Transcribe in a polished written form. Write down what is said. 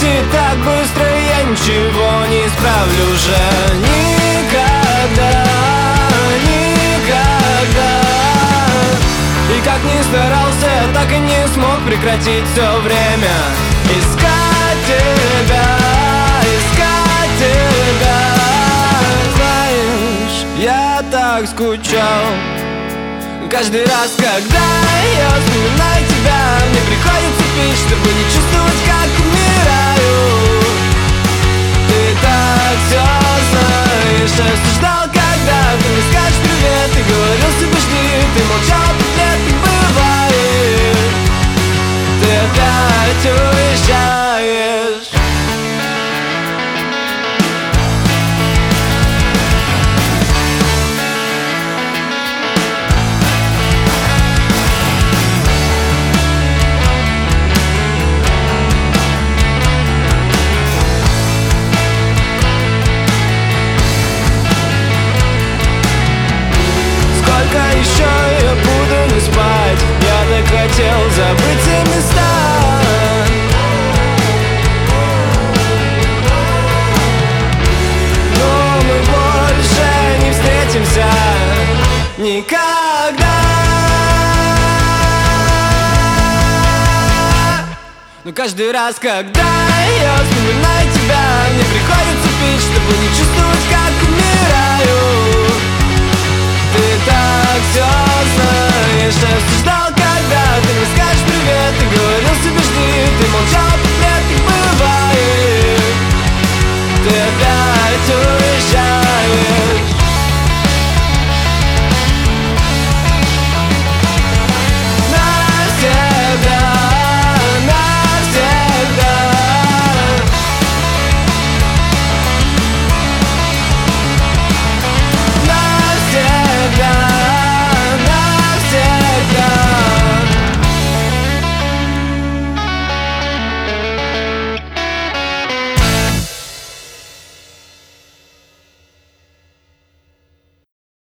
летит так быстро, я ничего не исправлю уже никогда, никогда. И как ни старался, так и не смог прекратить все время искать тебя, искать тебя. Знаешь, я так скучал. Каждый раз, когда я вспоминаю тебя, мне приходится пить, чтобы не чувствовать, как умираю. Ты так все знаешь, я все ждал, когда ты мне скажешь привет. Ты говорил себе жди, ты молчал 5 лет, так бывает. Ты опять уезжаешь. Еще я буду не спать. Я так хотел забыть те места. Но мы больше не встретимся никогда. Но каждый раз, когда я вспоминаю тебя, мне приходится пить, чтобы не чувствовать, как умираю. Ты так все знаешь, я все ждал, когда ты мне скажешь привет. Ты говорил себе жди, ты молчал 5 лет, как бывает. Ты опять уезжаешь.